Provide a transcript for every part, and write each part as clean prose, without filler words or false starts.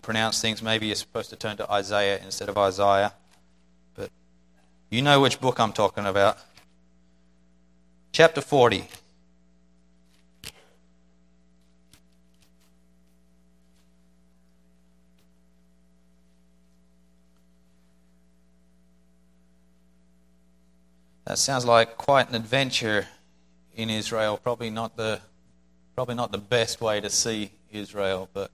pronounce things, maybe you're supposed to turn to Isaiah instead of Isaiah. But you know which book I'm talking about. Chapter 40. That sounds like quite an adventure in Israel. Probably not the best way to see Israel. But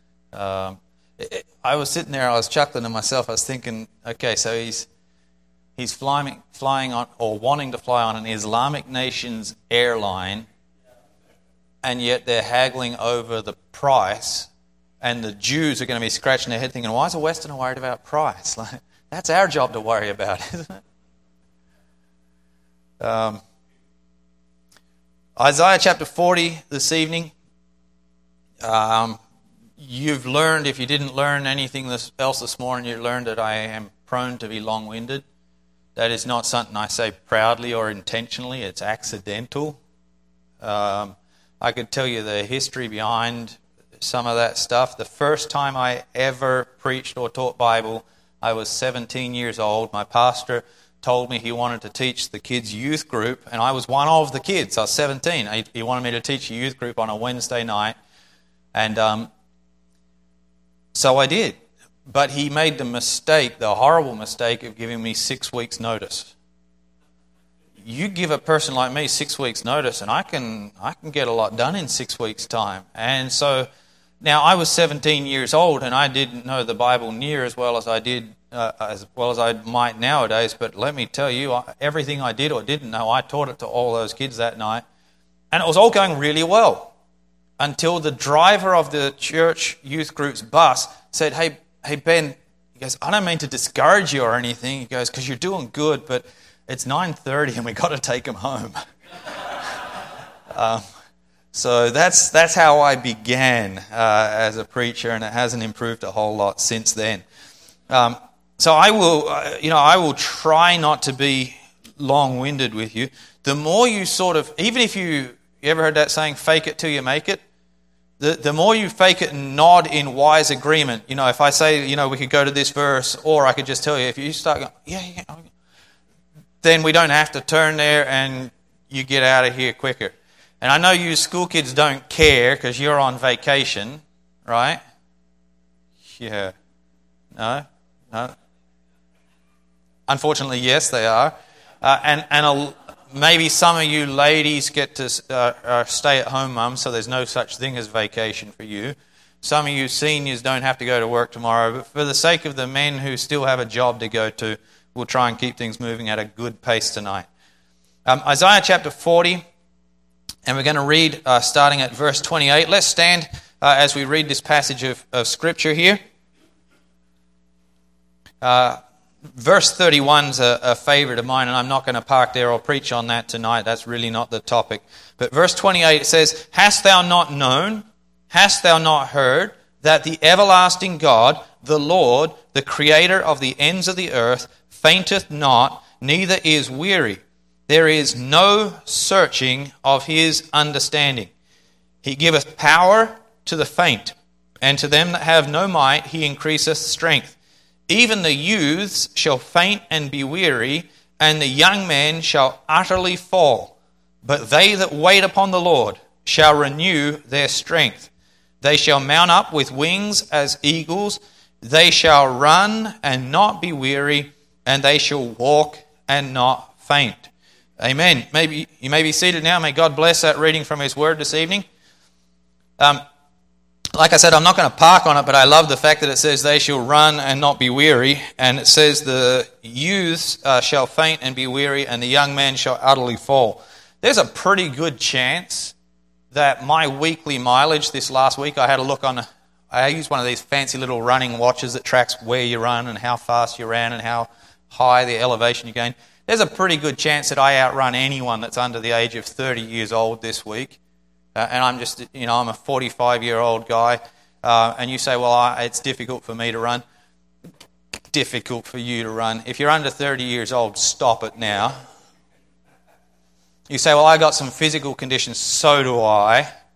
I was sitting there, I was chuckling to myself. I was thinking, okay, so he's flying on, or wanting to fly on, an Islamic nation's airline, and yet they're haggling over the price, and the Jews are going to be scratching their head thinking, why is a Westerner worried about price? Like, that's our job to worry about, isn't it? Isaiah chapter 40 this evening. You've learned, if you didn't learn anything else this morning, you learned that I am prone to be long-winded. That is not something I say proudly or intentionally. It's accidental. I could tell you the history behind some of that stuff. The first time I ever preached or taught Bible, I was 17 years old. My pastor told me he wanted to teach the kids' youth group, and I was one of the kids. I was 17. He wanted me to teach a youth group on a Wednesday night, and so I did. But he made the horrible mistake of giving me 6 weeks' notice. You give a person like me 6 weeks' notice, and I can get a lot done in 6 weeks' time. And so now I was 17 years old, and I didn't know the Bible near as well as I did. As well as I might nowadays, but let me tell you, everything I did or didn't know, I taught it to all those kids that night, and it was all going really well until the driver of the church youth group's bus said, hey Ben, he goes, I don't mean to discourage you or anything, he goes, because you're doing good, but it's 9:30 and we got to take him home. So that's how I began as a preacher, and it hasn't improved a whole lot since then. So I will try not to be long-winded with you. The more you even if you ever heard that saying, fake it till you make it? The more you fake it and nod in wise agreement, if I say, we could go to this verse, or I could just tell you, if you start going, yeah, then we don't have to turn there and you get out of here quicker. And I know you school kids don't care because you're on vacation, right? Yeah. No? Unfortunately, yes, they are. And maybe some of you ladies get to stay-at-home mums, so there's no such thing as vacation for you. Some of you seniors don't have to go to work tomorrow, but for the sake of the men who still have a job to go to, we'll try and keep things moving at a good pace tonight. Isaiah chapter 40, and we're going to read starting at verse 28. Let's stand as we read this passage of Scripture here. Verse 31 is a favorite of mine, and I'm not going to park there or preach on that tonight. That's really not the topic. But verse 28, it says, Hast thou not known, hast thou not heard, that the everlasting God, the Lord, the Creator of the ends of the earth, fainteth not, neither is weary. There is no searching of his understanding. He giveth power to the faint, and to them that have no might he increaseth strength. Even the youths shall faint and be weary, and the young men shall utterly fall. But they that wait upon the Lord shall renew their strength. They shall mount up with wings as eagles. They shall run and not be weary, and they shall walk and not faint. Amen. You may be seated now. May God bless that reading from His Word this evening. Like I said, I'm not going to park on it, but I love the fact that it says they shall run and not be weary, and it says the youths shall faint and be weary, and the young men shall utterly fall. There's a pretty good chance that my weekly mileage this last week, I use one of these fancy little running watches that tracks where you run and how fast you ran and how high the elevation you gain. There's a pretty good chance that I outrun anyone that's under the age of 30 years old this week. And I'm just, I'm a 45-year-old guy. And you say, well, it's difficult for me to run. Difficult for you to run. If you're under 30 years old, stop it now. You say, well, I got some physical conditions. So do I.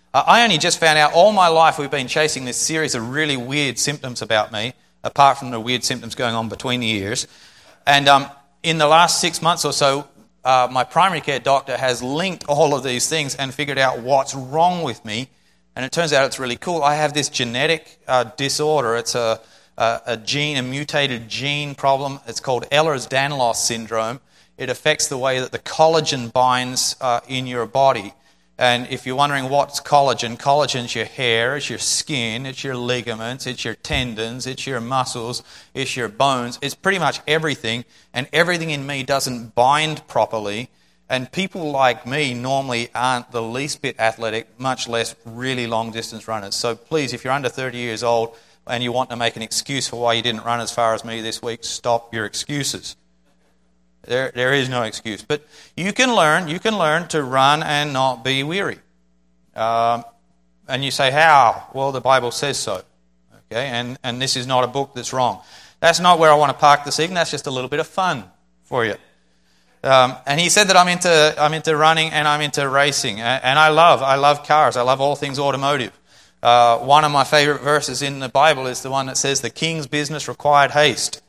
I only just found out all my life we've been chasing this series of really weird symptoms about me, apart from the weird symptoms going on between the ears. And in the last 6 months or so, my primary care doctor has linked all of these things and figured out what's wrong with me. And it turns out it's really cool. I have this genetic disorder. It's a mutated gene problem. It's called Ehlers-Danlos syndrome. It affects the way that the collagen binds in your body. And if you're wondering what's collagen, collagen's your hair, it's your skin, it's your ligaments, it's your tendons, it's your muscles, it's your bones. It's pretty much everything, and everything in me doesn't bind properly. And people like me normally aren't the least bit athletic, much less really long-distance runners. So please, if you're under 30 years old and you want to make an excuse for why you didn't run as far as me this week, stop your excuses. There is no excuse. But you can learn to run and not be weary. And you say, how? Well, the Bible says so. Okay, and this is not a book that's wrong. That's not where I want to park this evening. That's just a little bit of fun for you. And he said that I'm into running and I'm into racing. And I love cars. I love all things automotive. One of my favorite verses in the Bible is the one that says, the king's business required haste.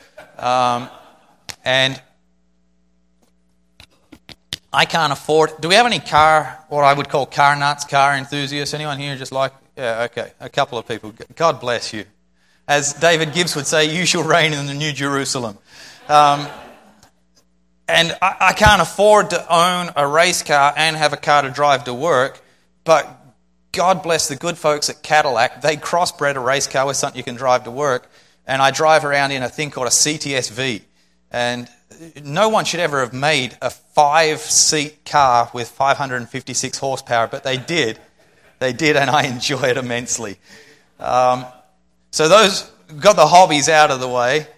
And I can't afford... Do we have any what I would call car nuts, car enthusiasts? Anyone here just like... Yeah, okay, a couple of people. God bless you. As David Gibbs would say, you shall reign in the New Jerusalem. And I can't afford to own a race car and have a car to drive to work, but God bless the good folks at Cadillac. They crossbred a race car with something you can drive to work, and I drive around in a thing called a CTS-V. And no one should ever have made a 5-seat car with 556 horsepower, but they did. They did, and I enjoy it immensely. So those got the hobbies out of the way.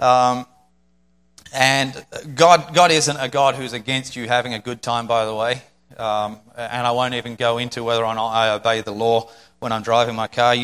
And God isn't a God who's against you having a good time, by the way. And I won't even go into whether or not I obey the law when I'm driving my car.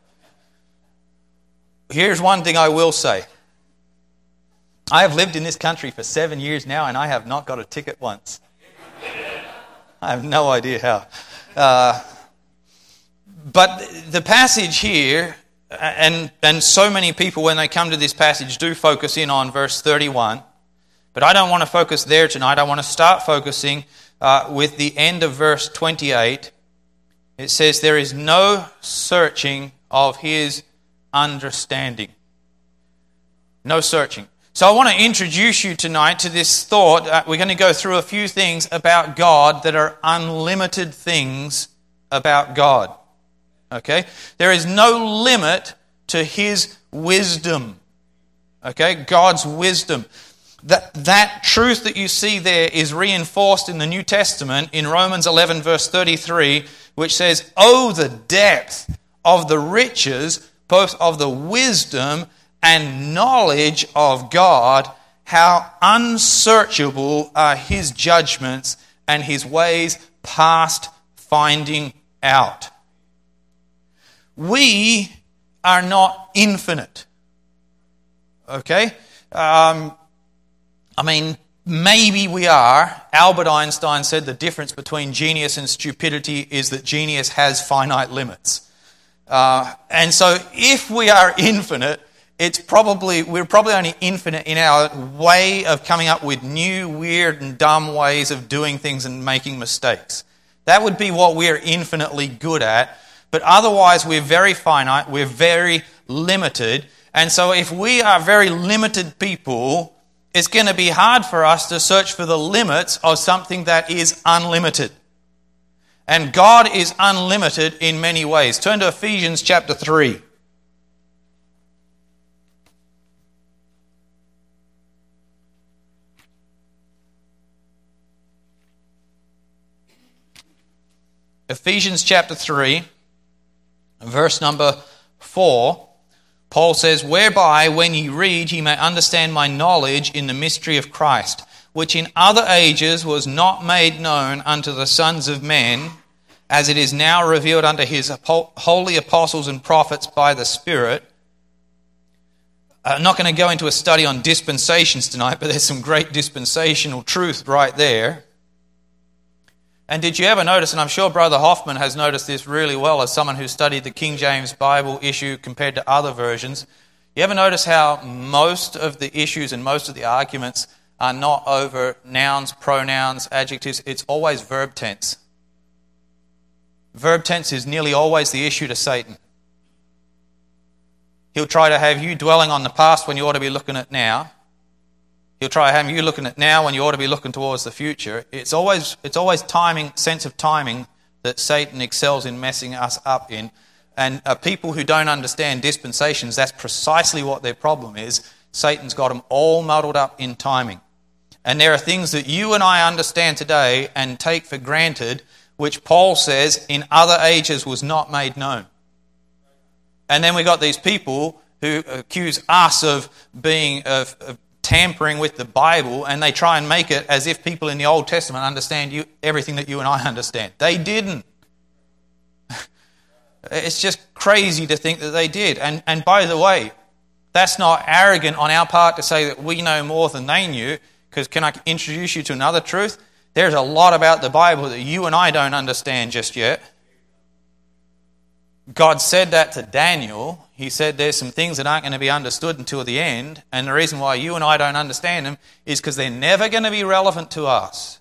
Here's one thing I will say. I have lived in this country for 7 years now, and I have not got a ticket once. I have no idea how. But the passage here, and so many people when they come to this passage do focus in on verse 31, but I don't want to focus there tonight. I want to start focusing with the end of verse 28. It says, there is no searching of his understanding. No searching. So I want to introduce you tonight to this thought. We're going to go through a few things about God that are unlimited things about God. Okay? There is no limit to his wisdom. Okay? God's wisdom. That truth that you see there is reinforced in the New Testament in Romans 11 verse 33, which says, "Oh, the depth of the riches, both of the wisdom and knowledge of God, how unsearchable are his judgments and his ways past finding out." We are not infinite. Okay? Maybe we are. Albert Einstein said the difference between genius and stupidity is that genius has finite limits. And so if we are infinite, we're probably only infinite in our way of coming up with new, weird and dumb ways of doing things and making mistakes. That would be what we're infinitely good at. But otherwise, we're very finite, we're very limited. And so if we are very limited people, it's going to be hard for us to search for the limits of something that is unlimited. And God is unlimited in many ways. Turn to Ephesians chapter 3. Ephesians chapter 3, verse number 4, Paul says, "Whereby when ye read, ye may understand my knowledge in the mystery of Christ, which in other ages was not made known unto the sons of men, as it is now revealed unto his holy apostles and prophets by the Spirit." I'm not going to go into a study on dispensations tonight, but there's some great dispensational truth right there. And did you ever notice, and I'm sure Brother Hoffman has noticed this really well as someone who studied the King James Bible issue compared to other versions, you ever notice how most of the issues and most of the arguments are not over nouns, pronouns, adjectives? It's always verb tense. Verb tense is nearly always the issue to Satan. He'll try to have you dwelling on the past when you ought to be looking at now. He'll try to have you looking at now when you ought to be looking towards the future. It's always timing, sense of timing that Satan excels in messing us up in. And people who don't understand dispensations, that's precisely what their problem is. Satan's got them all muddled up in timing. And there are things that you and I understand today and take for granted, which Paul says in other ages was not made known. And then we got these people who accuse us of being of tampering with the Bible, and they try and make it as if people in the Old Testament understand everything that you and I understand. They didn't. It's just crazy to think that they did. And by the way, that's not arrogant on our part to say that we know more than they knew, because can I introduce you to another truth? There's a lot about the Bible that you and I don't understand just yet. God said that to Daniel. He said there's some things that aren't going to be understood until the end, and the reason why you and I don't understand them is because they're never going to be relevant to us.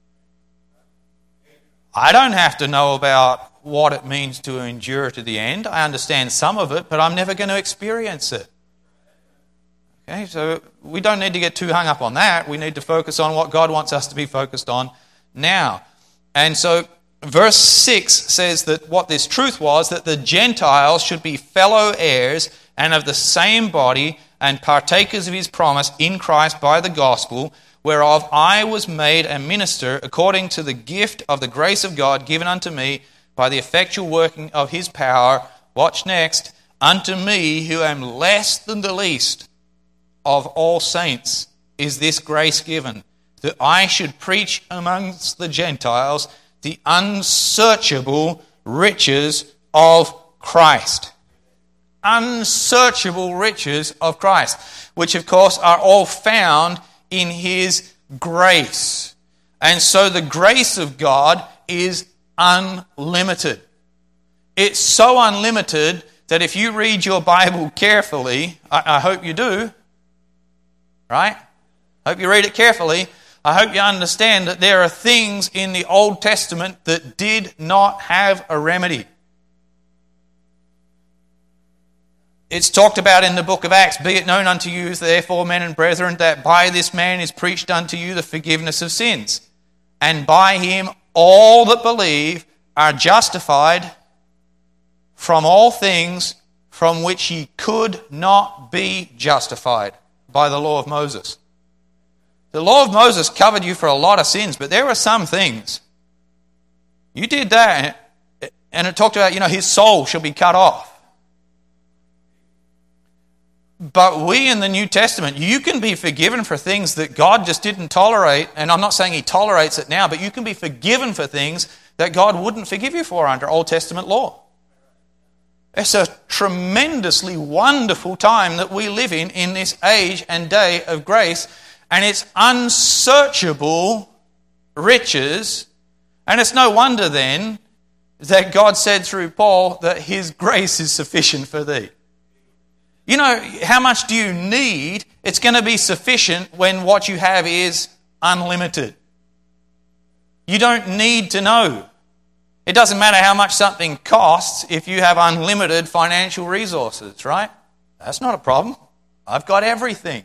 I don't have to know about what it means to endure to the end. I understand some of it, but I'm never going to experience it. Okay, so we don't need to get too hung up on that. We need to focus on what God wants us to be focused on now. And so verse 6 says that what this truth was, that the Gentiles should be fellow heirs and of the same body and partakers of his promise in Christ by the gospel, whereof I was made a minister according to the gift of the grace of God given unto me by the effectual working of his power. Watch next. Unto me, who am less than the least of all saints, is this grace given, that I should preach amongst the Gentiles the unsearchable riches of Christ. Unsearchable riches of Christ, which of course are all found in his grace. And so the grace of God is unlimited. It's so unlimited that if you read your Bible carefully, I hope you do, right? I hope you read it carefully. I hope you understand that there are things in the Old Testament that did not have a remedy. It's talked about in the book of Acts. Be it known unto you, therefore, men and brethren, that by this man is preached unto you the forgiveness of sins. And by him all that believe are justified from all things from which ye could not be justified by the law of Moses. The law of Moses covered you for a lot of sins, but there were some things. You did that, and it talked about, his soul shall be cut off. But we in the New Testament, you can be forgiven for things that God just didn't tolerate, and I'm not saying he tolerates it now, but you can be forgiven for things that God wouldn't forgive you for under Old Testament law. It's a tremendously wonderful time that we live in this age and day of grace. And it's unsearchable riches. And it's no wonder then that God said through Paul that his grace is sufficient for thee. You know, how much do you need? It's going to be sufficient when what you have is unlimited. You don't need to know. It doesn't matter how much something costs if you have unlimited financial resources, right? That's not a problem. I've got everything.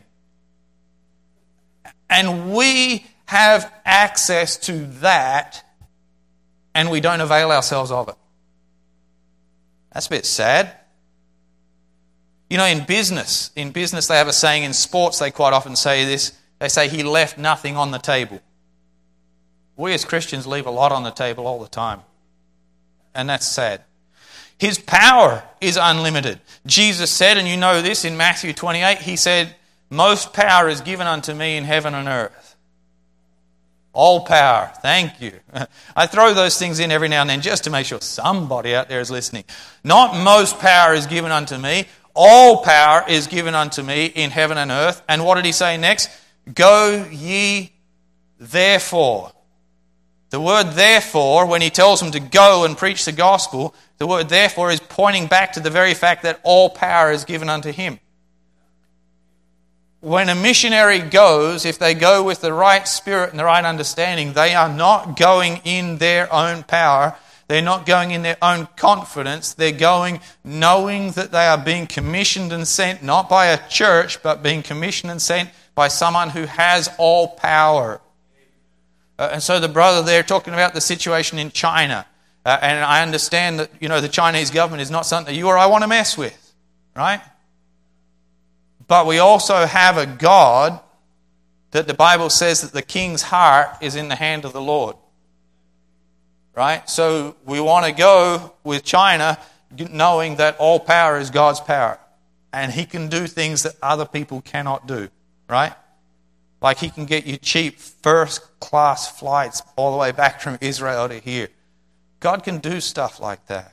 And we have access to that, and we don't avail ourselves of it. That's a bit sad. You know, in business they have a saying, in sports they quite often say this, they say he left nothing on the table. We as Christians leave a lot on the table all the time. And that's sad. His power is unlimited. Jesus said, and you know this in Matthew 28, he said, most power is given unto me in heaven and earth. All power. Thank you. I throw those things in every now and then just to make sure somebody out there is listening. Not most power is given unto me. All power is given unto me in heaven and earth. And what did he say next? Go ye therefore The word therefore, when he tells them to go and preach the gospel, the word therefore is pointing back to the very fact that all power is given unto him. When a missionary goes, if they go with the right spirit and the right understanding, they are not going in their own power. They're not going in their own confidence. They're going knowing that they are being commissioned and sent, not by a church, but being commissioned and sent by someone who has all power. And so the brother there talking about the situation in China. And I understand that, the Chinese government is not something that you or I want to mess with, right? But we also have a God that the Bible says that the king's heart is in the hand of the Lord. Right? So we want to go with China knowing that all power is God's power. And he can do things that other people cannot do. Right? Like he can get you cheap first-class flights all the way back from Israel to here. God can do stuff like that.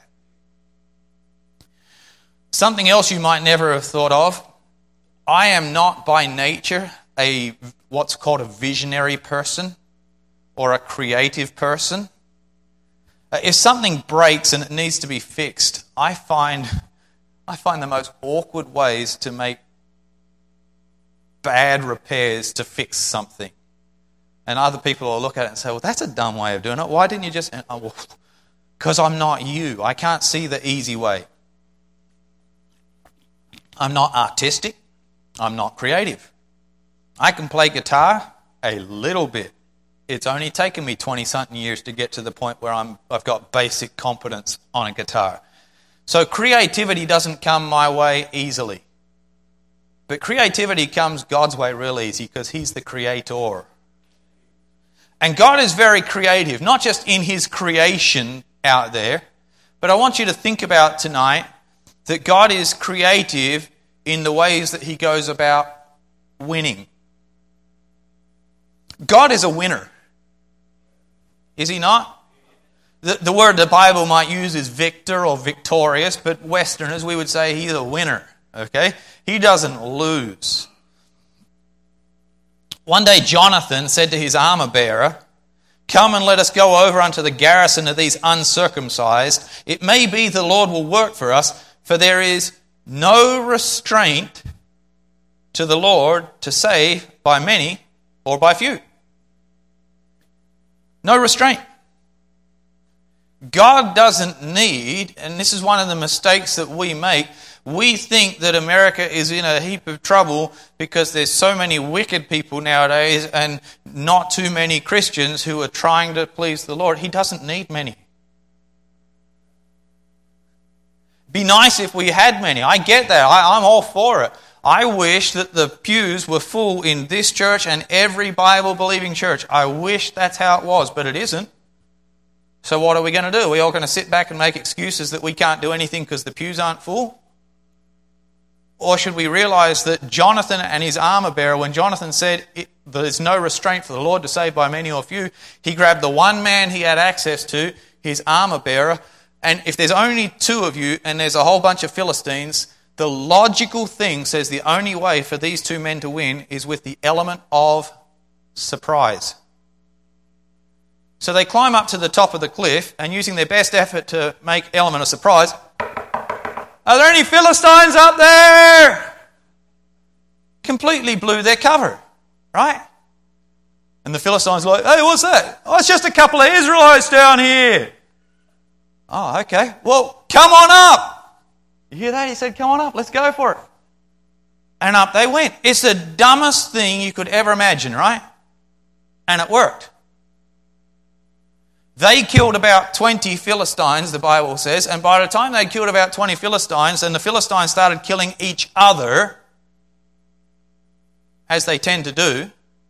Something else you might never have thought of. I am not by nature what's called a visionary person or a creative person. If something breaks and it needs to be fixed, I find the most awkward ways to make bad repairs to fix something. And other people will look at it and say, well, that's a dumb way of doing it. Why didn't you just... Because I'm not you. I can't see the easy way. I'm not artistic. I'm not creative. I can play guitar a little bit. It's only taken me 20-something years to get to the point where I've got basic competence on a guitar. So creativity doesn't come my way easily. But creativity comes God's way real easy because he's the creator. And God is very creative, not just in his creation out there, but I want you to think about tonight that God is creative in the ways that he goes about winning. God is a winner. Is he not? The word the Bible might use is victor or victorious, but Westerners, we would say he's a winner. Okay? He doesn't lose. One day Jonathan said to his armor bearer, "Come and let us go over unto the garrison of these uncircumcised. It may be the Lord will work for us, for there is no restraint to the Lord to save by many or by few." No restraint. God doesn't need, and this is one of the mistakes that we make, we think that America is in a heap of trouble because there's so many wicked people nowadays and not too many Christians who are trying to please the Lord. He doesn't need many. Be nice if we had many. I get that. I'm all for it. I wish that the pews were full in this church and every Bible-believing church. I wish that's how it was, but it isn't. So what are we going to do? Are we all going to sit back and make excuses that we can't do anything because the pews aren't full? Or should we realize that Jonathan and his armor bearer, when Jonathan said there's no restraint for the Lord to save by many or few, he grabbed the one man he had access to, his armor bearer, and if there's only two of you and there's a whole bunch of Philistines, the logical thing says the only way for these two men to win is with the element of surprise. So they climb up to the top of the cliff and using their best effort to make element of surprise, "Are there any Philistines up there?" Completely blew their cover, right? And the Philistines are like, "Hey, what's that?" "Oh, it's just a couple of Israelites down here." "Oh, okay. Well, come on up." You hear that? He said, "Come on up, let's go for it." And up they went. It's the dumbest thing you could ever imagine, right? And it worked. They killed about 20 Philistines, the Bible says, and by the time they killed about 20 Philistines, and the Philistines started killing each other, as they tend to do,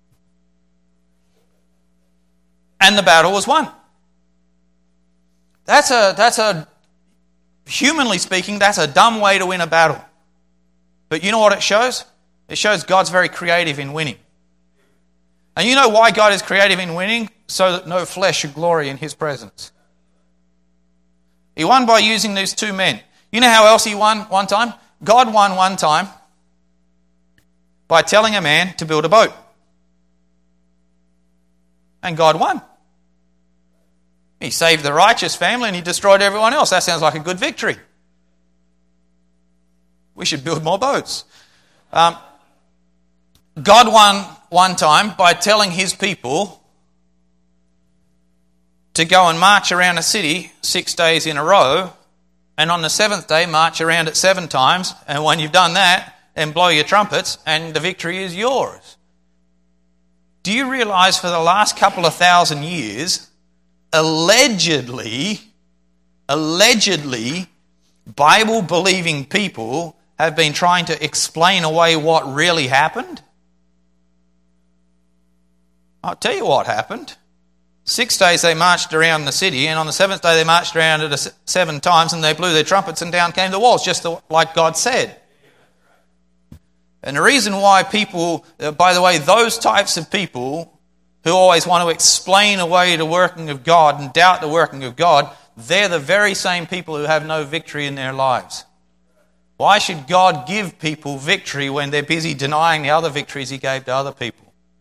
and the battle was won. That's a humanly speaking, that's a dumb way to win a battle. But you know what it shows? It shows God's very creative in winning. And you know why God is creative in winning? So that no flesh should glory in his presence. He won by using these two men. You know how else he won one time? God won one time by telling a man to build a boat. And God won. He saved the righteous family and he destroyed everyone else. That sounds like a good victory. We should build more boats. God won one time by telling his people to go and march around a city 6 days in a row, and on the seventh day march around it 7 times, and when you've done that, then blow your trumpets and the victory is yours. Do you realise for the last couple of thousand years, allegedly, Bible-believing people have been trying to explain away what really happened? I'll tell you what happened. 6 days they marched around the city, and on the seventh day they marched around it 7 times, and they blew their trumpets, and down came the walls, just like God said. And the reason why people, by the way, those types of people who always want to explain away the working of God and doubt the working of God, they're the very same people who have no victory in their lives. Why should God give people victory when they're busy denying the other victories he gave to other people?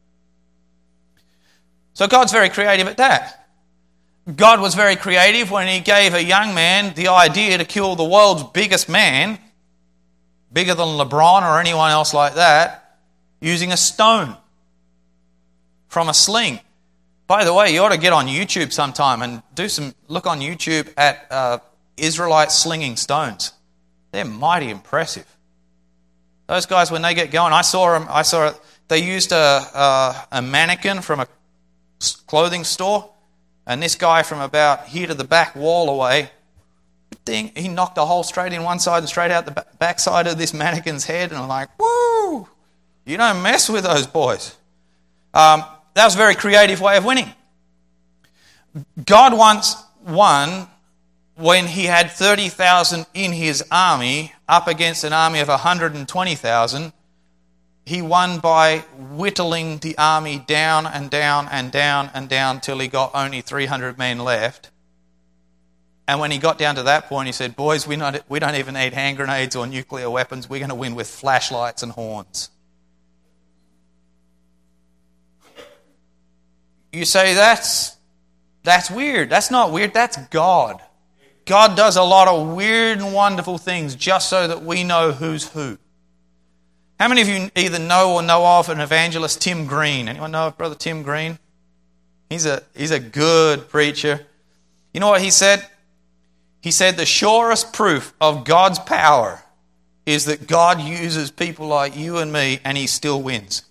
So God's very creative at that. God was very creative when he gave a young man the idea to kill the world's biggest man, bigger than LeBron or anyone else like that, using a stone from a sling. By the way, you ought to get on YouTube sometime and look on YouTube at Israelites slinging stones. They're mighty impressive. Those guys, when they get going, I saw them. They used a mannequin from a clothing store, and this guy from about here to the back wall away, he knocked a hole straight in one side and straight out the back side of this mannequin's head, and I'm like, woo! You don't mess with those boys. That was a very creative way of winning. God once won when he had 30,000 in his army up against an army of 120,000. He won by whittling the army down and down and down and down till he got only 300 men left. And when he got down to that point, he said, boys, we don't even need hand grenades or nuclear weapons. We're going to win with flashlights and horns. You say, that's weird. That's not weird. That's God. God does a lot of weird and wonderful things just so that we know who's who. How many of you either know or know of an evangelist, Tim Green? Anyone know of Brother Tim Green? He's a good preacher. You know what he said? He said the surest proof of God's power is that God uses people like you and me and he still wins.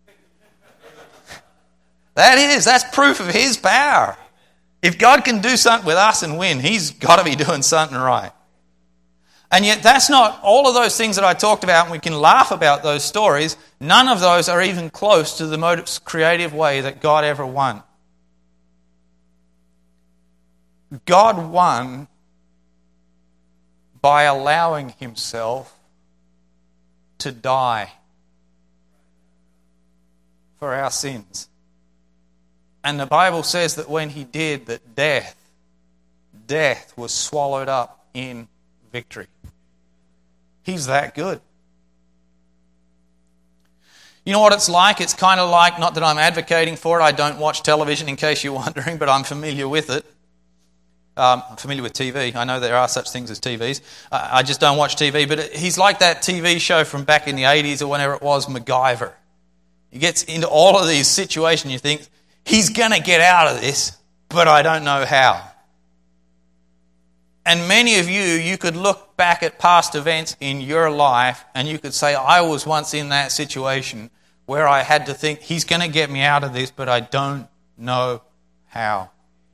That's proof of his power. If God can do something with us and win, he's got to be doing something right. And yet that's not all of those things that I talked about, and we can laugh about those stories. None of those are even close to the most creative way that God ever won. God won by allowing himself to die for our sins. And the Bible says that when he did, that death was swallowed up in victory. He's that good. You know what it's like? It's kind of like, not that I'm advocating for it, I don't watch television in case you're wondering, but I'm familiar with it. I'm familiar with TV. I know there are such things as TVs. I just don't watch TV, but he's like that TV show from back in the 80s or whenever it was, MacGyver. He gets into all of these situations, you think, he's going to get out of this, but I don't know how. And many of you could look back at past events in your life and you could say, I was once in that situation where I had to think, he's going to get me out of this, but I don't know how.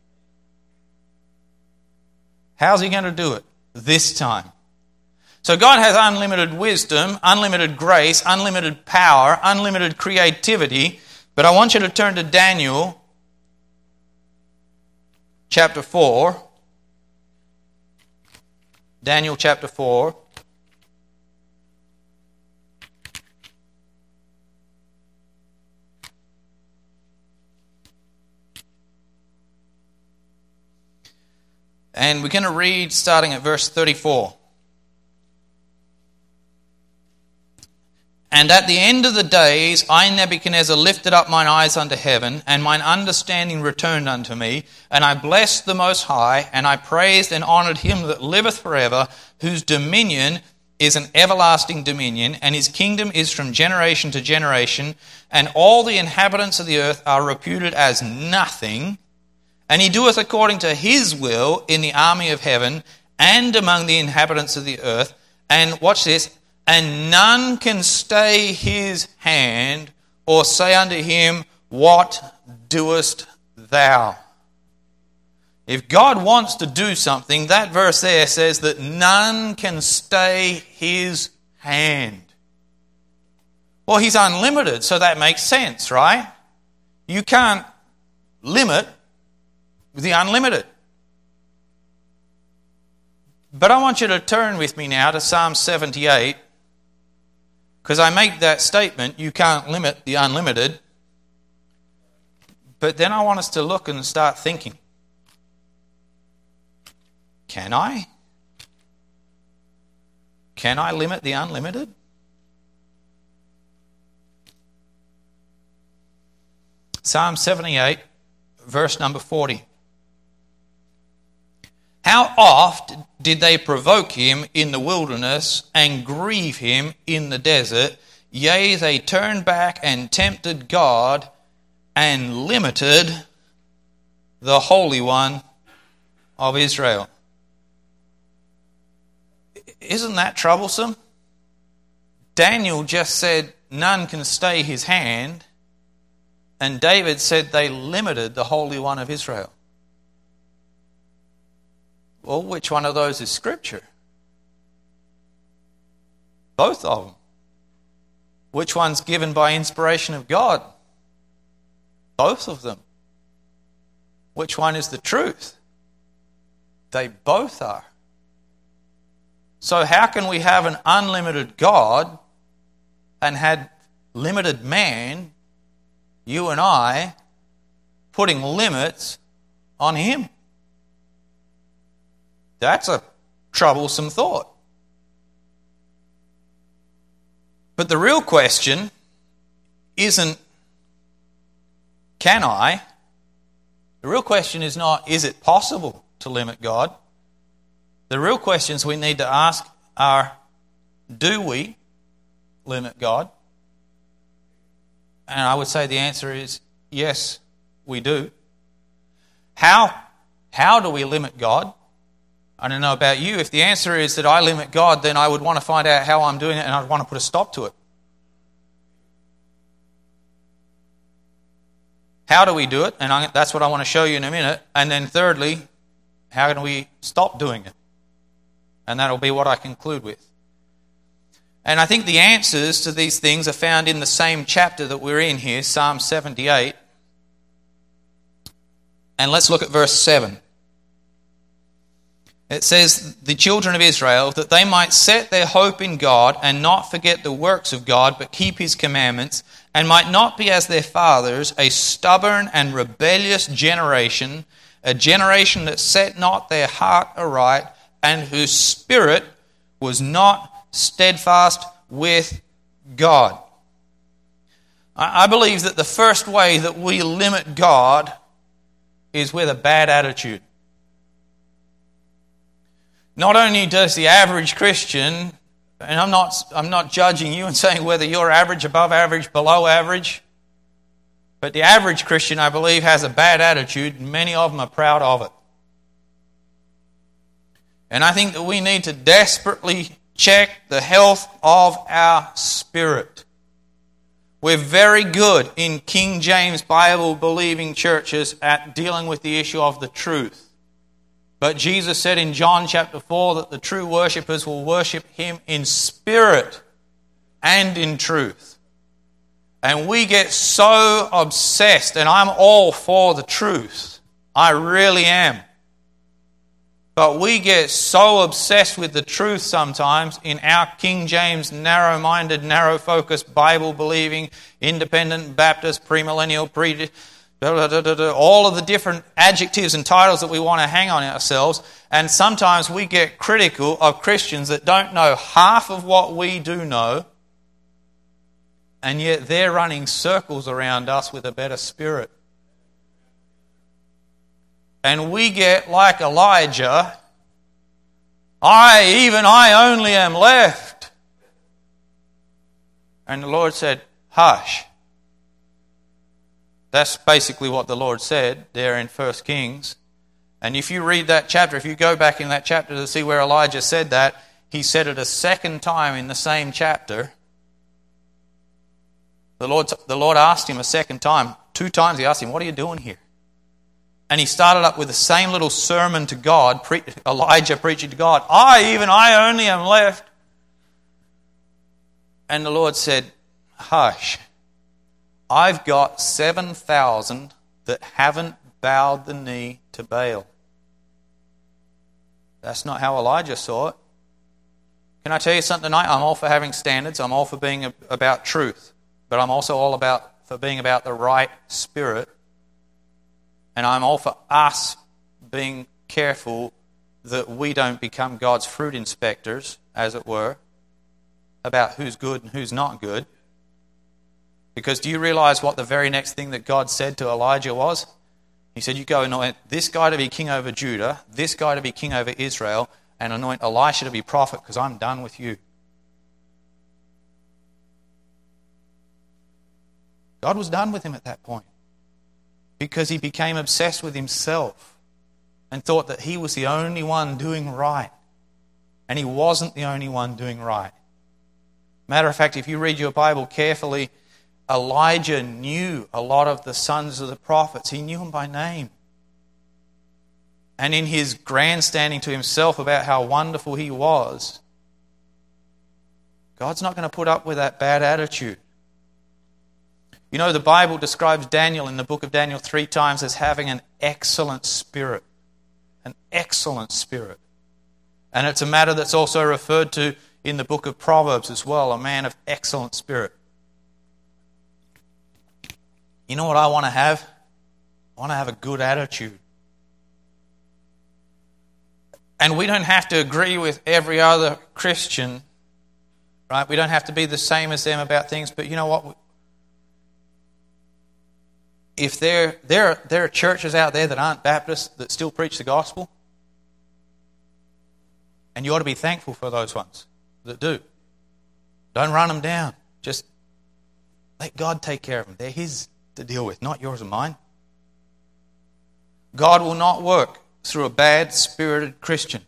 How's he going to do it this time? So God has unlimited wisdom, unlimited grace, unlimited power, unlimited creativity. But I want you to turn to Daniel chapter 4. Daniel chapter 4. And we're going to read starting at verse 34. And at the end of the days, I, Nebuchadnezzar, lifted up mine eyes unto heaven, and mine understanding returned unto me, and I blessed the Most High, and I praised and honoured him that liveth forever, whose dominion is an everlasting dominion, and his kingdom is from generation to generation, and all the inhabitants of the earth are reputed as nothing, and he doeth according to his will in the army of heaven, and among the inhabitants of the earth, and watch this, and none can stay his hand or say unto him, what doest thou? If God wants to do something, that verse there says that none can stay his hand. Well, he's unlimited, so that makes sense, right? You can't limit the unlimited. But I want you to turn with me now to Psalm 78, because I make that statement, you can't limit the unlimited. But then I want us to look and start thinking. Can I? Can I limit the unlimited? Psalm 78, verse number 40. How oft did they provoke him in the wilderness and grieve him in the desert? Yea, they turned back and tempted God and limited the Holy One of Israel. Isn't that troublesome? Daniel just said none can stay his hand, and David said they limited the Holy One of Israel. Well, which one of those is Scripture? Both of them. Which one's given by inspiration of God? Both of them. Which one is the truth? They both are. So how can we have an unlimited God and had limited man, you and I, putting limits on him? That's a troublesome thought. But the real question isn't, can I? The real question is not, is it possible to limit God? The real questions we need to ask are, do we limit God? And I would say the answer is, yes, we do. How do we limit God? I don't know about you. If the answer is that I limit God, then I would want to find out how I'm doing it and I'd want to put a stop to it. How do we do it? And that's what I want to show you in a minute. And then thirdly, how can we stop doing it? And that'll be what I conclude with. And I think the answers to these things are found in the same chapter that we're in here, Psalm 78. And let's look at verse 7. It says, the children of Israel, that they might set their hope in God and not forget the works of God, but keep his commandments, and might not be as their fathers, a stubborn and rebellious generation, a generation that set not their heart aright, and whose spirit was not steadfast with God. I believe that the first way that we limit God is with a bad attitude. Not only does the average Christian, and I'm not judging you and saying whether you're average, above average, below average, but the average Christian, I believe, has a bad attitude, and many of them are proud of it. And I think that we need to desperately check the health of our spirit. We're very good in King James Bible-believing churches at dealing with the issue of the truth. But Jesus said in John chapter 4 that the true worshippers will worship him in spirit and in truth. And we get so obsessed, and I'm all for the truth. I really am. But we get so obsessed with the truth sometimes in our King James narrow-minded, narrow-focused, Bible-believing, independent, Baptist, premillennial, all of the different adjectives and titles that we want to hang on ourselves. And sometimes we get critical of Christians that don't know half of what we do know And yet they're running circles around us with a better spirit. And we get like Elijah, I only am left. And the Lord said, hush. That's basically what the Lord said there in 1 Kings. And if you read that chapter, if you go back in that chapter to see where Elijah said that, he said it a second time in the same chapter. The Lord asked him a second time. 2 times he asked him, what are you doing here? And he started up with the same little sermon to God, Elijah preaching to God, I only am left. And the Lord said, hush. I've got 7,000 that haven't bowed the knee to Baal. That's not how Elijah saw it. Can I tell you something tonight? I'm all for having standards. I'm all for being about truth. But I'm also all for being about the right spirit. And I'm all for us being careful that we don't become God's fruit inspectors, as it were, about who's good and who's not good. Because do you realize what the very next thing that God said to Elijah was? He said, you go anoint this guy to be king over Judah, this guy to be king over Israel, and anoint Elisha to be prophet, because I'm done with you. God was done with him at that point, because he became obsessed with himself and thought that he was the only one doing right. And he wasn't the only one doing right. Matter of fact, if you read your Bible carefully, Elijah knew a lot of the sons of the prophets. He knew them by name. And in his grandstanding to himself about how wonderful he was, God's not going to put up with that bad attitude. You know, the Bible describes Daniel in the book of Daniel 3 times as having an excellent spirit. An excellent spirit. And it's a matter that's also referred to in the book of Proverbs as well, a man of excellent spirit. You know what I want to have? I want to have a good attitude. And we don't have to agree with every other Christian, right? We don't have to be the same as them about things, but you know what? If there are churches out there that aren't Baptists that still preach the gospel, and you ought to be thankful for those ones that do. Don't run them down. Just let God take care of them. They're His to deal with, not yours and mine. God will not work through a bad-spirited Christian.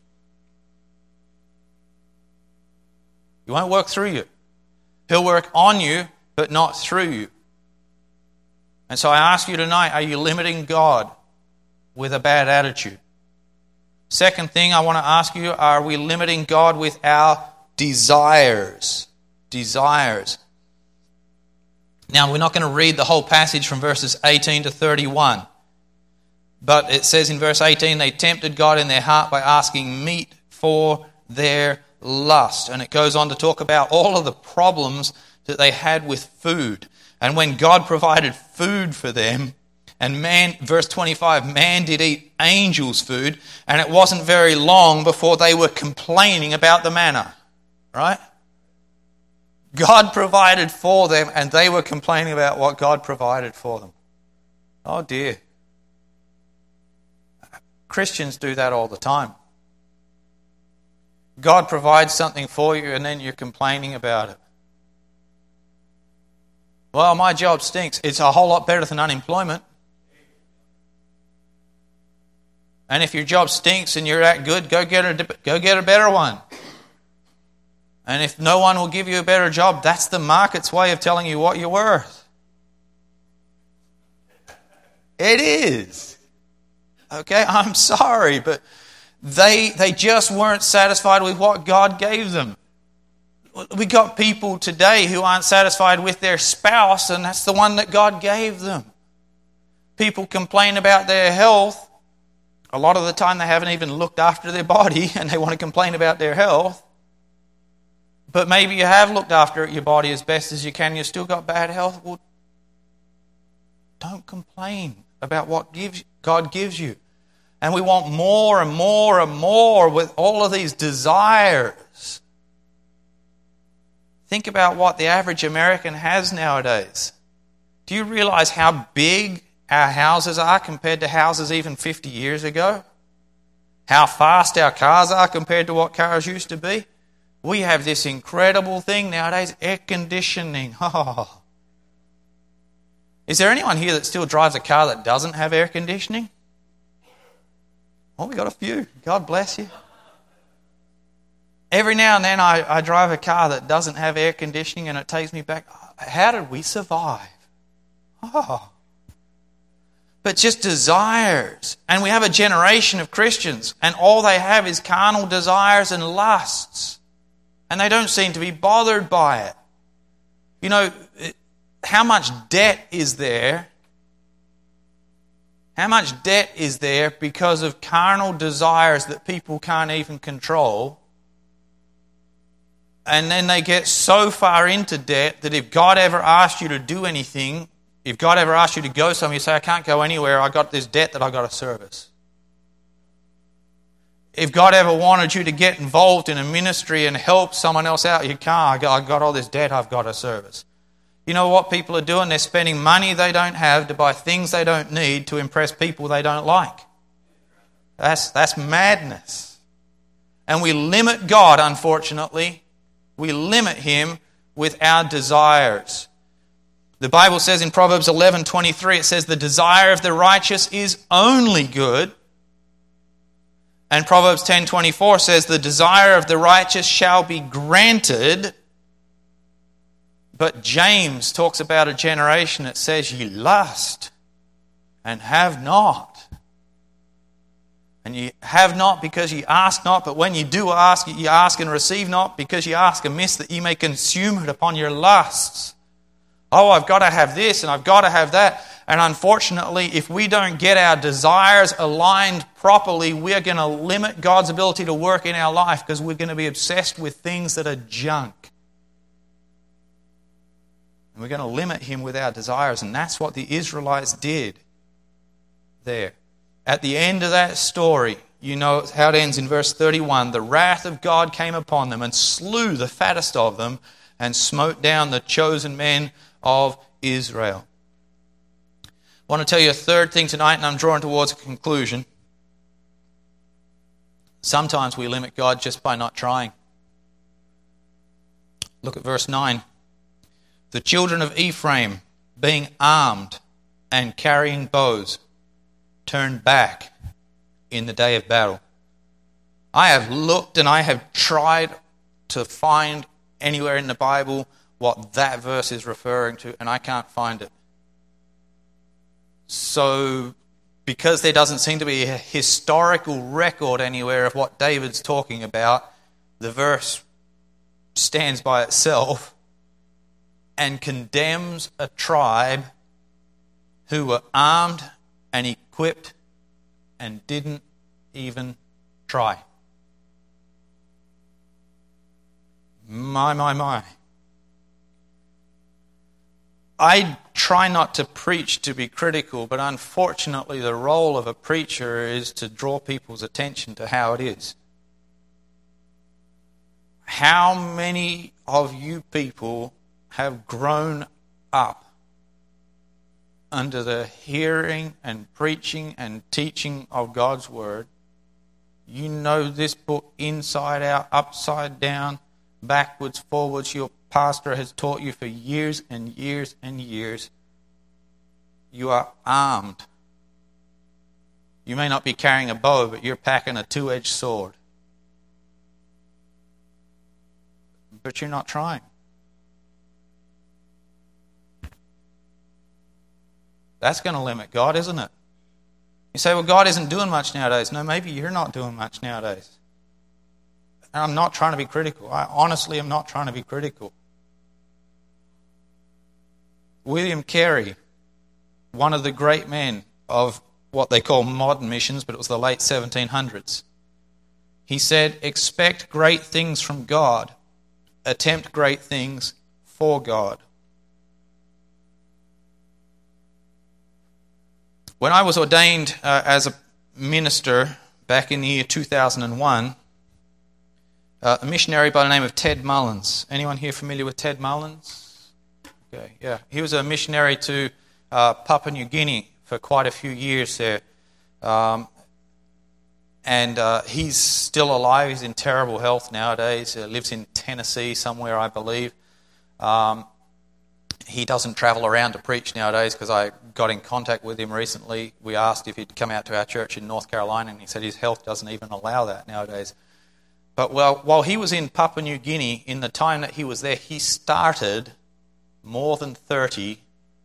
He won't work through you. He'll work on you, but not through you. And so I ask you tonight, are you limiting God with a bad attitude? Second thing I want to ask you, are we limiting God with our desires? Desires. Now, we're not going to read the whole passage from verses 18 to 31. But it says in verse 18, they tempted God in their heart by asking meat for their lust. And it goes on to talk about all of the problems that they had with food. And when God provided food for them, and man, verse 25, man did eat angels' food, and it wasn't very long before they were complaining about the manna. Right? God provided for them, and they were complaining about what God provided for them. Oh dear. Christians do that all the time. God provides something for you, and then you're complaining about it. Well, my job stinks. It's a whole lot better than unemployment. And if your job stinks and you're that good, go get a better one. And if no one will give you a better job, that's the market's way of telling you what you're worth. It is. Okay, I'm sorry, but they just weren't satisfied with what God gave them. We got people today who aren't satisfied with their spouse, and that's the one that God gave them. People complain about their health. A lot of the time they haven't even looked after their body, and they want to complain about their health. But maybe you have looked after your body as best as you can, you've still got bad health. Well, don't complain about what God gives you. And we want more and more and more with all of these desires. Think about what the average American has nowadays. Do you realize how big our houses are compared to houses even 50 years ago? How fast our cars are compared to what cars used to be? We have this incredible thing nowadays, air conditioning. Oh. Is there anyone here that still drives a car that doesn't have air conditioning? Oh, we got a few. God bless you. Every now and then I drive a car that doesn't have air conditioning and it takes me back. How did we survive? Oh. But just desires. And we have a generation of Christians and all they have is carnal desires and lusts. And they don't seem to be bothered by it. You know, how much debt is there? How much debt is there because of carnal desires that people can't even control? And then they get so far into debt that if God ever asked you to do anything, if God ever asked you to go somewhere, you say, I can't go anywhere, I got this debt that I got to service. If God ever wanted you to get involved in a ministry and help someone else out, you can't, I got all this debt I've got to service. You know what people are doing? They're spending money they don't have to buy things they don't need to impress people they don't like. That's madness. And we limit God, unfortunately. We limit Him with our desires. The Bible says in Proverbs 11:23, it says, the desire of the righteous is only good. And Proverbs 10:24 says, the desire of the righteous shall be granted. But James talks about a generation that says, ye lust and have not. And you have not because ye ask not, but when you do ask, ye ask and receive not, because ye ask amiss, that ye may consume it upon your lusts. Oh, I've got to have this and I've got to have that. And unfortunately, if we don't get our desires aligned properly, we're going to limit God's ability to work in our life because we're going to be obsessed with things that are junk. And we're going to limit Him with our desires. And that's what the Israelites did there. At the end of that story, you know how it ends in verse 31. The wrath of God came upon them and slew the fattest of them and smote down the chosen men of Israel. I want to tell you a third thing tonight, and I'm drawing towards a conclusion. Sometimes we limit God just by not trying. Look at verse 9. The children of Ephraim, being armed and carrying bows, turned back in the day of battle. I have looked and I have tried to find anywhere in the Bible what that verse is referring to, and I can't find it. So, because there doesn't seem to be a historical record anywhere of what David's talking about, the verse stands by itself and condemns a tribe who were armed and equipped and didn't even try. My. I try not to preach to be critical, but unfortunately the role of a preacher is to draw people's attention to how it is. How many of you people have grown up under the hearing and preaching and teaching of God's Word? You know this book inside out, upside down, backwards, forwards. Your pastor has taught you for years and years and years. You are armed. You may not be carrying a bow, but you're packing a two-edged sword. But you're not trying. That's going to limit God, isn't it? You say, well, God isn't doing much nowadays. No, maybe you're not doing much nowadays. And I'm not trying to be critical. I honestly am not trying to be critical. William Carey, one of the great men of what they call modern missions, but it was the late 1700s. He said, expect great things from God. Attempt great things for God. When I was ordained as a minister back in the year 2001, a missionary by the name of Ted Mullins. Anyone here familiar with Ted Mullins? Okay, yeah. He was a missionary to Papua New Guinea for quite a few years there. And he's still alive. He's in terrible health nowadays. Lives in Tennessee somewhere, I believe. He doesn't travel around to preach nowadays because I got in contact with him recently. We asked if he'd come out to our church in North Carolina, and he said his health doesn't even allow that nowadays. But while he was in Papua New Guinea, in the time that he was there, he started more than 30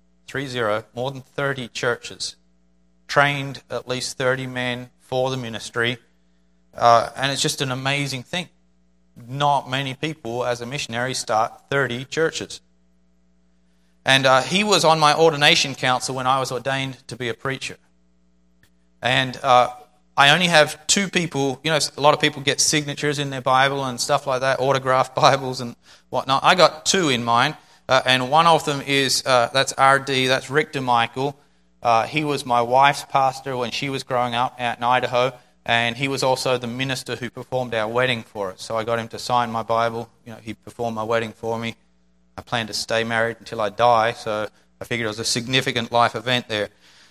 churches, trained at least 30 men for the ministry, and it's just an amazing thing. Not many people, as a missionary, start 30 churches. And he was on my ordination council when I was ordained to be a preacher. And I only have 2 people. You know, a lot of people get signatures in their Bible and stuff like that, autographed Bibles and whatnot. I got 2 in mine, and one of them is, that's RD, that's Rick DeMichael. He was my wife's pastor when she was growing up out in Idaho, and he was also the minister who performed our wedding for us. So I got him to sign my Bible. You know, he performed my wedding for me. I plan to stay married until I die, so I figured it was a significant life event there.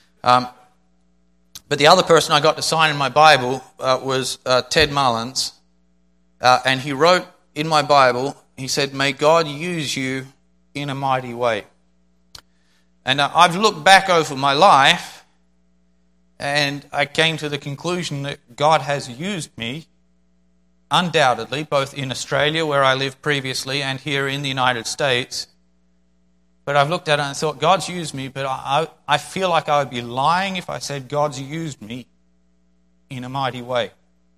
But the other person I got to sign in my Bible was Ted Mullins, and he wrote in my Bible, he said, "May God use you in a mighty way." And I've looked back over my life, and I came to the conclusion that God has used me, undoubtedly, both in Australia, where I lived previously, and here in the United States. But I've looked at it and thought, God's used me, but I feel like I would be lying if I said God's used me in a mighty way.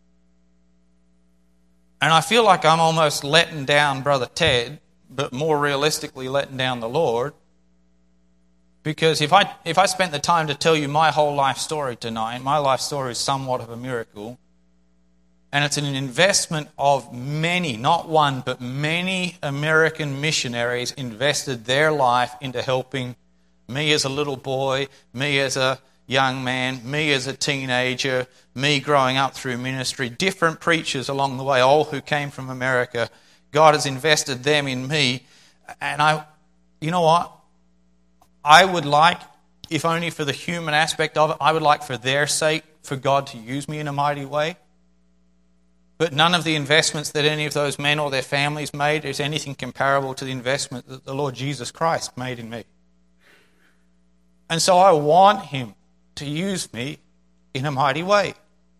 And I feel like I'm almost letting down Brother Ted, but more realistically letting down the Lord. Because if I spent the time to tell you my whole life story tonight, my life story is somewhat of a miracle. And it's an investment of many, not one, but many American missionaries invested their life into helping me as a little boy, me as a young man, me as a teenager, me growing up through ministry, different preachers along the way, all who came from America. God has invested them in me. And you know what? I would like, if only for the human aspect of it, I would like for their sake, for God to use me in a mighty way. But none of the investments that any of those men or their families made is anything comparable to the investment that the Lord Jesus Christ made in me. And so I want Him to use me in a mighty way.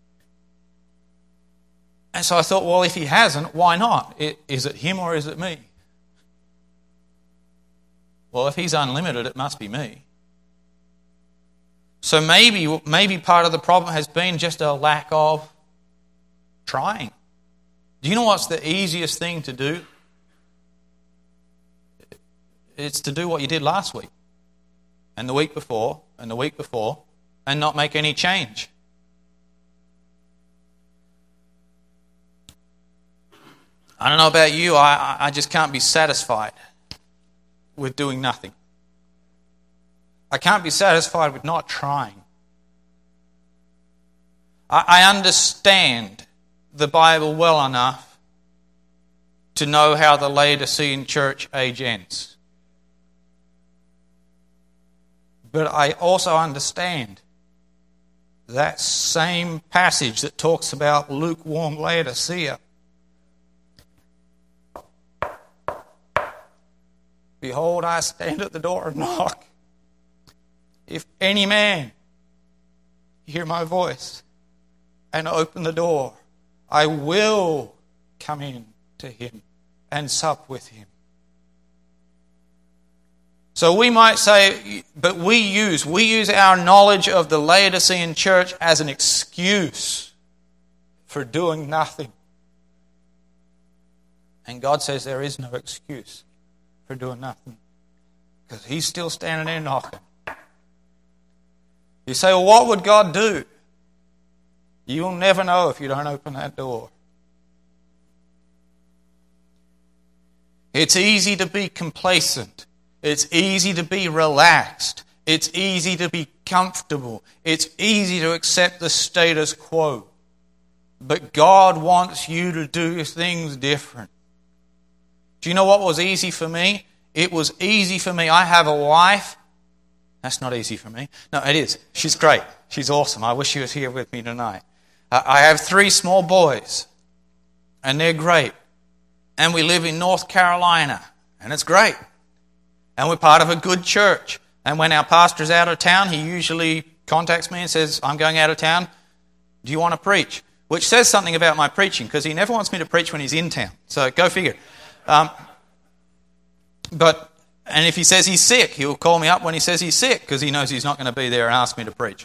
And so I thought, well, if He hasn't, why not? Is it Him or is it me? Well, if He's unlimited, it must be me. So maybe part of the problem has been just a lack of trying. Do you know what's the easiest thing to do? It's to do what you did last week, and the week before, and the week before, and not make any change. I don't know about you, I just can't be satisfied with doing nothing. I can't be satisfied with not trying. I understand the Bible well enough to know how the Laodicean church age ends. But I also understand that same passage that talks about lukewarm Laodicea. Behold, I stand at the door and knock. If any man hear my voice and open the door, I will come in to him and sup with him. So we might say, but we use our knowledge of the Laodicean church as an excuse for doing nothing. And God says there is no excuse for doing nothing, because He's still standing there knocking. You say, well, what would God do? You'll never know if you don't open that door. It's easy to be complacent. It's easy to be relaxed. It's easy to be comfortable. It's easy to accept the status quo. But God wants you to do things different. Do you know what was easy for me? It was easy for me. I have a wife. That's not easy for me. No, it is. She's great. She's awesome. I wish she was here with me tonight. I have 3 small boys, and they're great. And we live in North Carolina, and it's great. And we're part of a good church. And when our pastor's out of town, he usually contacts me and says, I'm going out of town. Do you want to preach? Which says something about my preaching, because he never wants me to preach when he's in town. So go figure. And if he says he's sick, he'll call me up when he says he's sick, because he knows he's not going to be there and ask me to preach.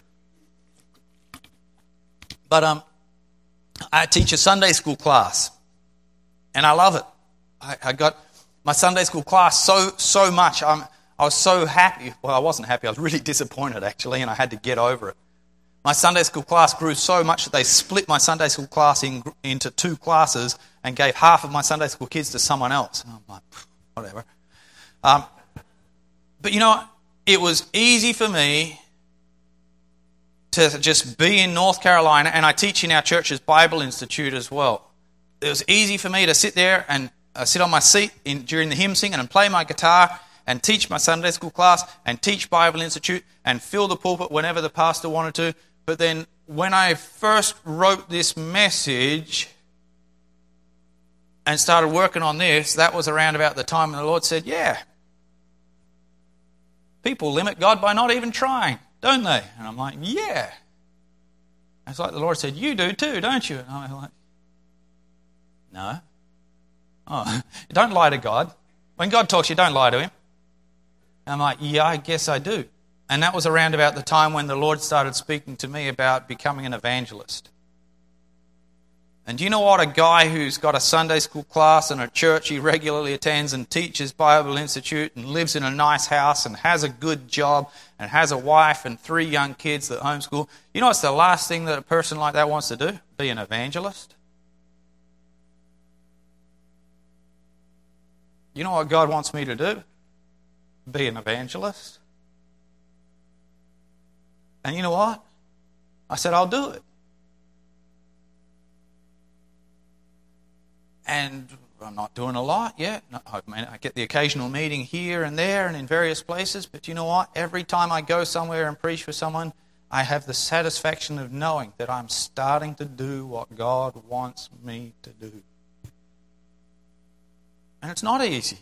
But I teach a Sunday school class, and I love it. I got my Sunday school class so much. I was so happy. Well, I wasn't happy. I was really disappointed, actually, and I had to get over it. My Sunday school class grew so much that they split my Sunday school class into 2 classes and gave half of my Sunday school kids to someone else. And I'm like, whatever. But you know what? It was easy for me to just be in North Carolina, and I teach in our church's Bible Institute as well. It was easy for me to sit there and sit on my seat during the hymn singing and play my guitar and teach my Sunday school class and teach Bible Institute and fill the pulpit whenever the pastor wanted to. But then when I first wrote this message and started working on this, that was around about the time when the Lord said, yeah, people limit God by not even trying, don't they? And I'm like, yeah. It's like the Lord said, you do too, don't you? And I'm like, no. Oh, don't lie to God. When God talks, you don't lie to him. And I'm like, yeah, I guess I do. And that was around about the time when the Lord started speaking to me about becoming an evangelist. And do you know what? A guy who's got a Sunday school class and a church he regularly attends and teaches Bible Institute and lives in a nice house and has a good job and has a wife and 3 young kids that homeschool, you know what's the last thing that a person like that wants to do? Be an evangelist. You know what God wants me to do? Be an evangelist. And you know what? I said, I'll do it. And I'm not doing a lot yet. I get the occasional meeting here and there and in various places. But you know what? Every time I go somewhere and preach for someone, I have the satisfaction of knowing that I'm starting to do what God wants me to do. And it's not easy.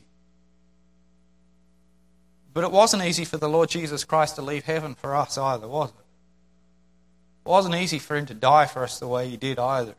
But it wasn't easy for the Lord Jesus Christ to leave heaven for us either, was it? It wasn't easy for him to die for us the way he did either.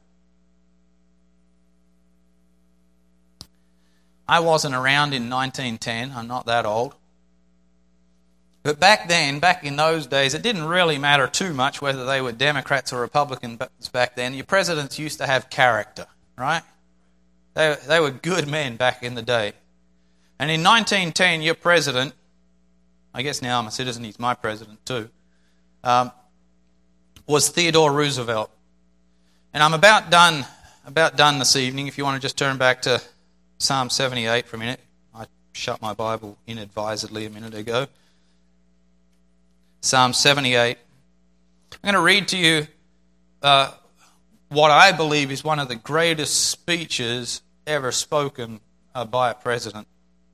I wasn't around in 1910. I'm not that old. But back then, back in those days, it didn't really matter too much whether they were Democrats or Republicans back then. Your presidents used to have character, right? They were good men back in the day. And in 1910, your president, I guess now I'm a citizen, he's my president too, was Theodore Roosevelt. And I'm about done this evening. If you want to just turn back to Psalm 78 for a minute. I shut my Bible inadvisedly a minute ago. Psalm 78. I'm going to read to you what I believe is one of the greatest speeches ever spoken by a president.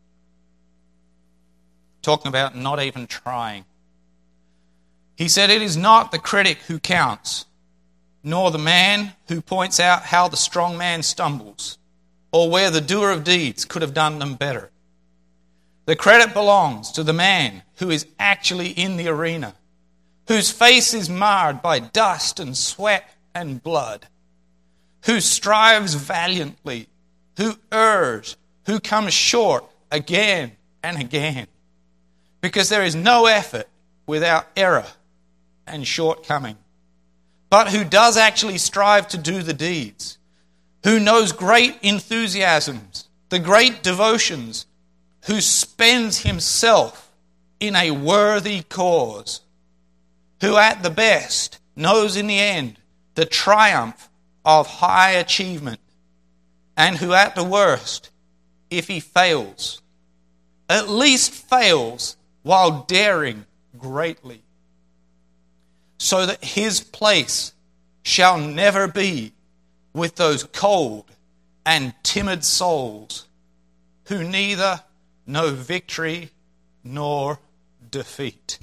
Talking about not even trying. He said, "It is not the critic who counts, nor the man who points out how the strong man stumbles, or where the doer of deeds could have done them better. The credit belongs to the man who is actually in the arena, whose face is marred by dust and sweat and blood, who strives valiantly, who errs, who comes short again and again. Because there is no effort without error and shortcoming, but who does actually strive to do the deeds, who knows great enthusiasms, the great devotions, who spends himself in a worthy cause, who at the best knows in the end the triumph of high achievement, and who at the worst, if he fails, at least fails while daring greatly, so that his place shall never be with those cold and timid souls who neither know victory nor defeat.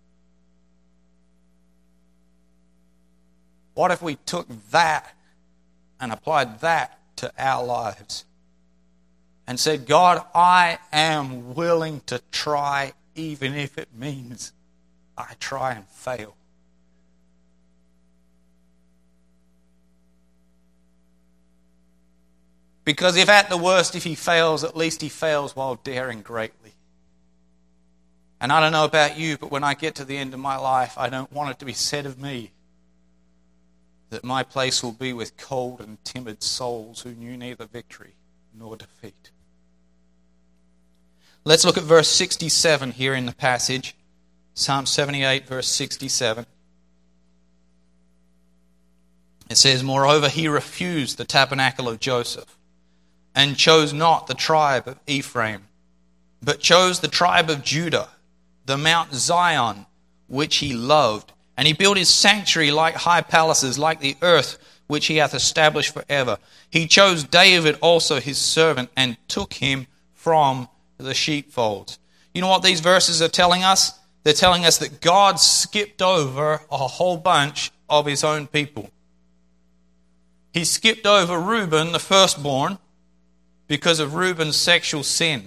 What if we took that and applied that to our lives and said, God, I am willing to try even if it means I try and fail. Because if at the worst, if he fails, at least he fails while daring greatly. And I don't know about you, but when I get to the end of my life, I don't want it to be said of me that my place will be with cold and timid souls who knew neither victory nor defeat. Let's look at verse 67 here in the passage. Psalm 78, verse 67. It says, Moreover, he refused the tabernacle of Joseph, and chose not the tribe of Ephraim, but chose the tribe of Judah, the Mount Zion, which he loved. And he built his sanctuary like high palaces, like the earth which he hath established forever. He chose David also his servant, and took him from the sheepfolds. You know what these verses are telling us? They're telling us that God skipped over a whole bunch of his own people. He skipped over Reuben, the firstborn, because of Reuben's sexual sin.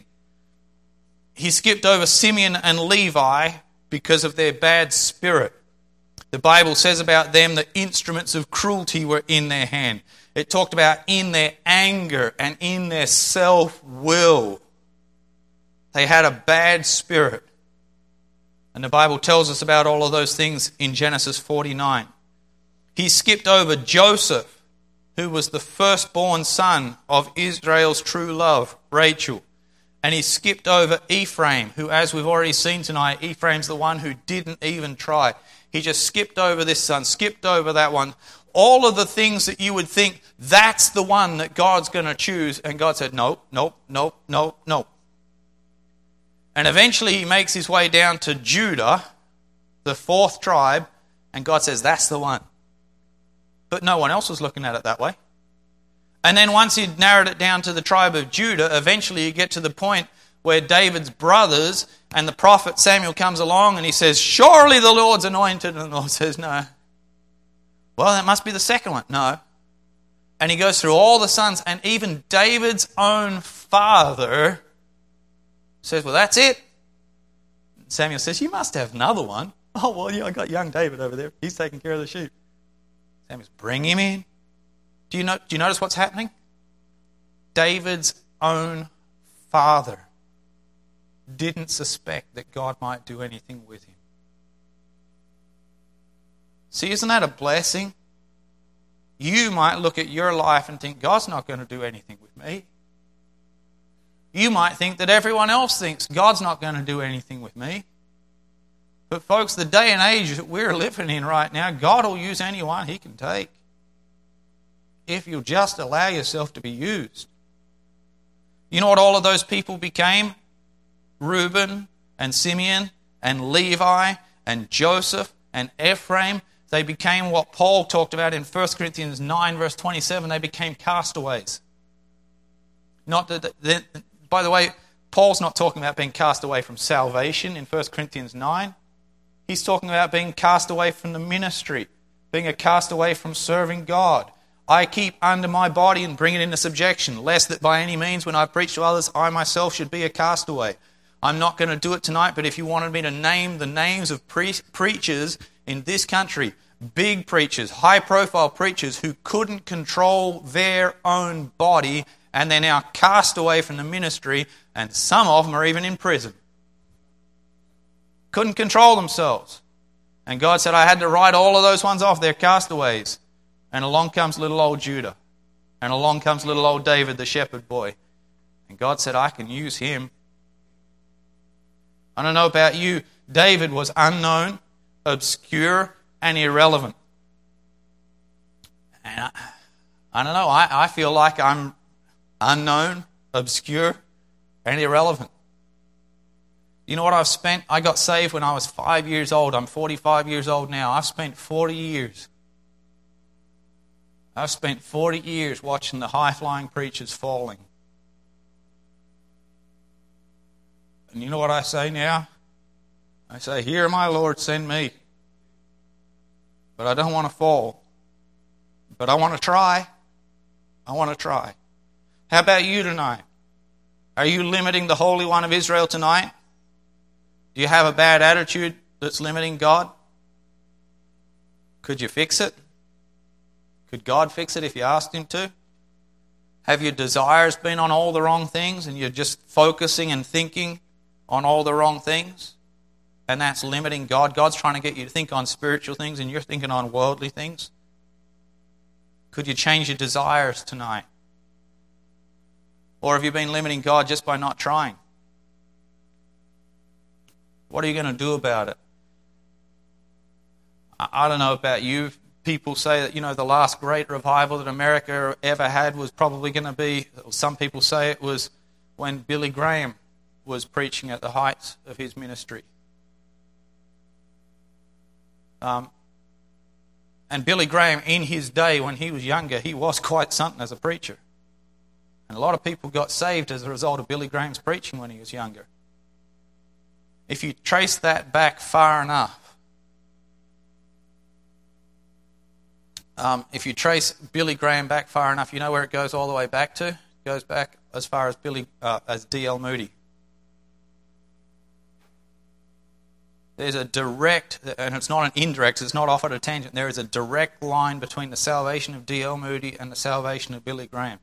He skipped over Simeon and Levi because of their bad spirit. The Bible says about them that instruments of cruelty were in their hand. It talked about in their anger and in their self-will. They had a bad spirit. And the Bible tells us about all of those things in Genesis 49. He skipped over Joseph, who was the firstborn son of Israel's true love, Rachel. And he skipped over Ephraim, who, as we've already seen tonight, Ephraim's the one who didn't even try. He just skipped over this son, skipped over that one. All of the things that you would think, that's the one that God's going to choose. And God said, nope, nope, nope, nope, nope. And eventually he makes his way down to Judah, the fourth tribe, and God says, that's the one. But no one else was looking at it that way. And then once he'd narrowed it down to the tribe of Judah, eventually you get to the point where David's brothers and the prophet Samuel comes along and he says, surely the Lord's anointed. And the Lord says, no. Well, that must be the second one. No. And he goes through all the sons, and even David's own father says, well, that's it. Samuel says, you must have another one. Oh, well, yeah, I got young David over there. He's taking care of the sheep. Samuel says, bring him in. Do you notice what's happening? David's own father didn't suspect that God might do anything with him. See, isn't that a blessing? You might look at your life and think, God's not going to do anything with me. You might think that everyone else thinks God's not going to do anything with me. But folks, the day and age that we're living in right now, God will use anyone he can take, if you'll just allow yourself to be used. You know what all of those people became? Reuben and Simeon and Levi and Joseph and Ephraim. They became what Paul talked about in 1 Corinthians 9 verse 27. They became castaways. Not that, by the way, Paul's not talking about being cast away from salvation in 1 Corinthians 9. He's talking about being cast away from the ministry, being a cast away from serving God. I keep under my body and bring it into subjection, lest that by any means when I preach to others, I myself should be a castaway. I'm not going to do it tonight, but if you wanted me to name the names of preachers in this country, big preachers, high-profile preachers who couldn't control their own body, and they're now cast away from the ministry, and some of them are even in prison. Couldn't control themselves. And God said, I had to write all of those ones off. They're castaways. And along comes little old Judah. And along comes little old David, the shepherd boy. And God said, I can use him. I don't know about you. David was unknown, obscure, and irrelevant. And I don't know. I feel like I'm unknown, obscure, and irrelevant. You know what I've spent? I got saved when I was 5 years old. I'm 45 years old now. I've spent 40 years I've spent 40 years watching the high-flying preachers falling. And you know what I say now? I say, "Here, my Lord, send me." But I don't want to fall. But I want to try. I want to try. How about you tonight? Are you limiting the Holy One of Israel tonight? Do you have a bad attitude that's limiting God? Could you fix it? Could God fix it if you asked Him to? Have your desires been on all the wrong things and you're just focusing and thinking on all the wrong things? And that's limiting God. God's trying to get you to think on spiritual things and you're thinking on worldly things. Could you change your desires tonight? Or have you been limiting God just by not trying? What are you going to do about it? I don't know about you. People say that, the last great revival that America ever had was probably going to be, some people say it was when Billy Graham was preaching at the heights of his ministry. And Billy Graham, in his day, when he was younger, he was quite something as a preacher. And a lot of people got saved as a result of Billy Graham's preaching when he was younger. If you trace that back far enough, if you trace Billy Graham back far enough, you know where it goes all the way back to? It goes back as far as as D.L. Moody. There's a direct, and it's not an indirect, it's not off at a tangent, there is a direct line between the salvation of D.L. Moody and the salvation of Billy Graham.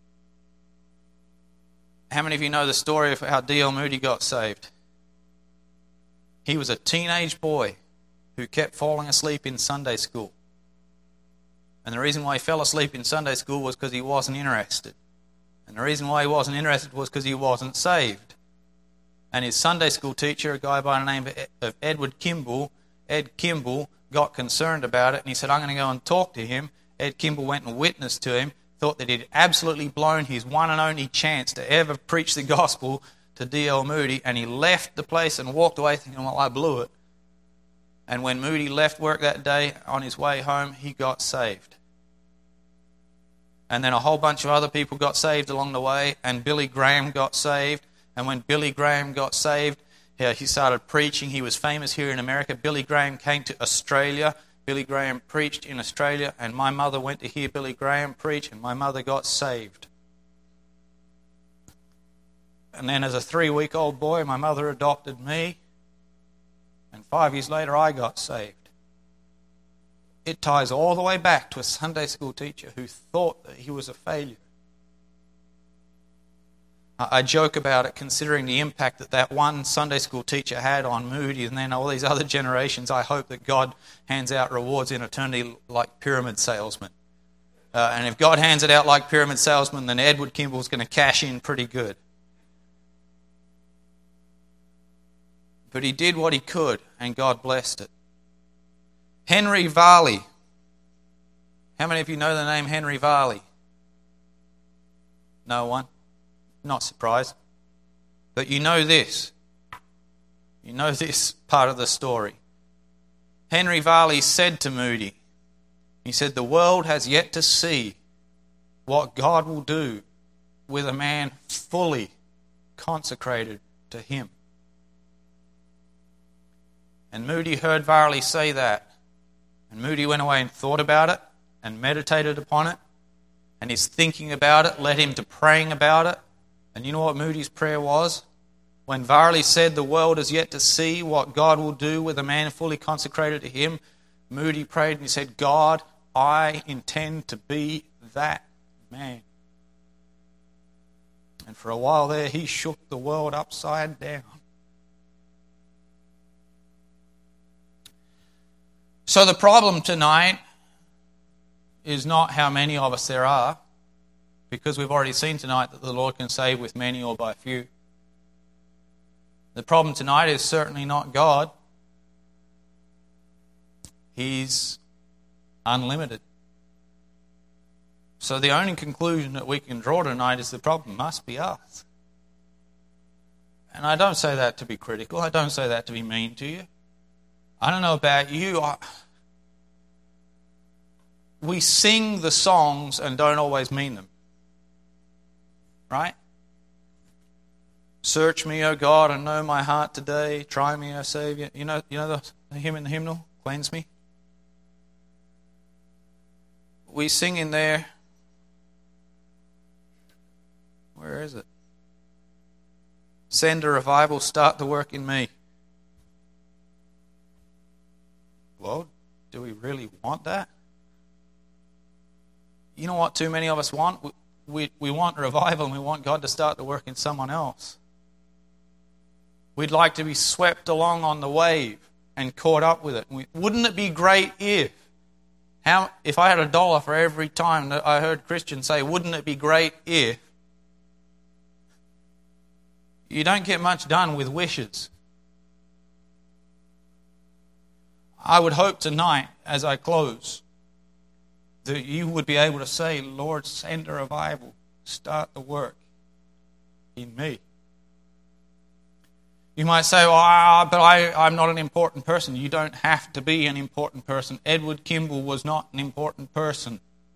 How many of you know the story of how D.L. Moody got saved? He was a teenage boy who kept falling asleep in Sunday school. And the reason why he fell asleep in Sunday school was because he wasn't interested. And the reason why he wasn't interested was because he wasn't saved. And his Sunday school teacher, a guy by the name of Ed Kimball, got concerned about it, and he said, "I'm going to go and talk to him." Ed Kimball went and witnessed to him, thought that he'd absolutely blown his one and only chance to ever preach the gospel to D.L. Moody, and he left the place and walked away thinking, "Well, I blew it." And when Moody left work that day, on his way home, he got saved. And then a whole bunch of other people got saved along the way, and Billy Graham got saved. And when Billy Graham got saved, he started preaching. He was famous here in America. Billy Graham came to Australia. Billy Graham preached in Australia, and my mother went to hear Billy Graham preach, and my mother got saved. And then as a 3-week-old boy, my mother adopted me, and 5 years later I got saved. It ties all the way back to a Sunday school teacher who thought that he was a failure. I joke about it, considering the impact that one Sunday school teacher had on Moody, and then all these other generations. I hope that God hands out rewards in eternity like pyramid salesmen. And if God hands it out like pyramid salesmen, then Edward Kimball's going to cash in pretty good. But he did what he could, and God blessed it. Henry Varley. How many of you know the name Henry Varley? No one? Not surprised. But you know this. You know this part of the story. Henry Varley said to Moody, he said, "The world has yet to see what God will do with a man fully consecrated to Him." And Moody heard Varley say that. And Moody went away and thought about it and meditated upon it. And his thinking about it led him to praying about it. And you know what Moody's prayer was? When Varley said the world has yet to see what God will do with a man fully consecrated to Him, Moody prayed and he said, "God, I intend to be that man." And for a while there, he shook the world upside down. So the problem tonight is not how many of us there are, because we've already seen tonight that the Lord can save with many or by few. The problem tonight is certainly not God. He's unlimited. So the only conclusion that we can draw tonight is the problem must be us. And I don't say that to be critical. I don't say that to be mean to you. I don't know about you. we sing the songs and don't always mean them. Right? Search me, O God, and know my heart today. Try me, O Savior. You know the hymn in the hymnal? Cleanse me. We sing in there. Where is it? Send a revival, start the work in me. Well, do we really want that? You know what too many of us want? We want revival and we want God to start the work in someone else. We'd like to be swept along on the wave and caught up with it. Wouldn't it be great if I had $1 for every time that I heard Christians say, wouldn't it be great if? You don't get much done with wishes. I would hope tonight, as I close, that you would be able to say, Lord, send a revival. Start the work in me. You might say, but I'm not an important person. You don't have to be an important person. Edward Kimball was not an important person.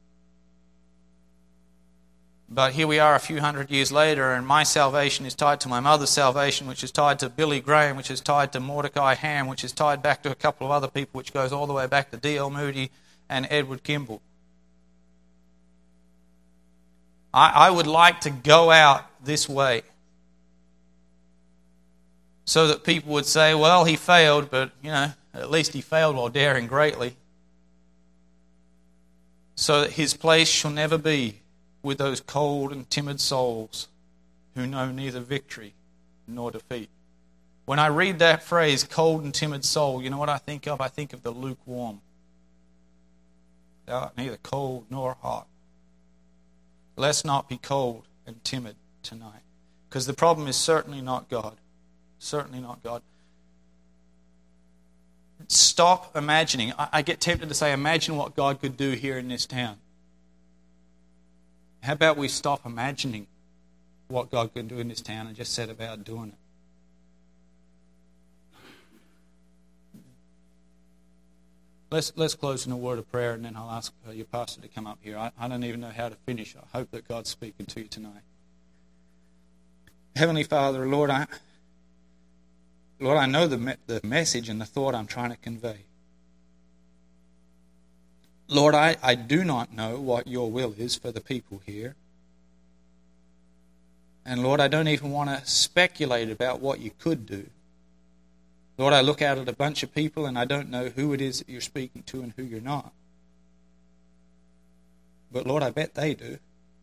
But here we are a few hundred years later, and my salvation is tied to my mother's salvation, which is tied to Billy Graham, which is tied to Mordecai Ham, which is tied back to a couple of other people, which goes all the way back to D.L. Moody and Edward Kimball. I would like to go out this way so that people would say, well, he failed, but, at least he failed while daring greatly. So that his place shall never be with those cold and timid souls who know neither victory nor defeat. When I read that phrase, cold and timid soul, you know what I think of? I think of the lukewarm. Thou art neither cold nor hot. Let's not be cold and timid tonight. Because the problem is certainly not God. Certainly not God. Stop imagining. I get tempted to say, imagine what God could do here in this town. How about we stop imagining what God could do in this town and just set about doing it? Let's close in a word of prayer, and then I'll ask your pastor to come up here. I don't even know how to finish. I hope that God's speaking to you tonight. Heavenly Father, Lord, I know the message and the thought I'm trying to convey. Lord, I do not know what your will is for the people here. And Lord, I don't even want to speculate about what you could do. Lord, I look out at a bunch of people and I don't know who it is that you're speaking to and who you're not. But Lord, I bet they do.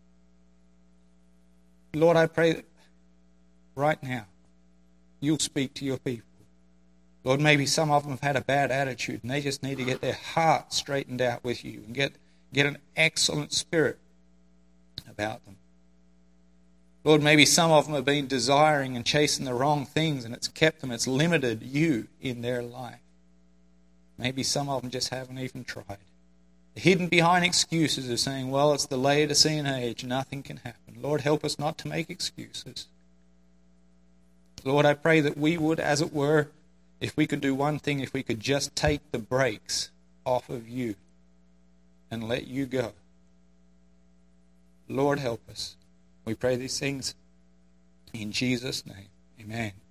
Lord, I pray that right now you'll speak to your people. Lord, maybe some of them have had a bad attitude and they just need to get their heart straightened out with you and get an excellent spirit about them. Lord, maybe some of them have been desiring and chasing the wrong things and it's kept them, it's limited you in their life. Maybe some of them just haven't even tried. Hidden behind excuses of saying, well, it's the Laodicean age, nothing can happen. Lord, help us not to make excuses. Lord, I pray that we would, as it were, if we could do one thing, if we could just take the brakes off of you and let you go. Lord, help us. We pray these things in Jesus' name. Amen.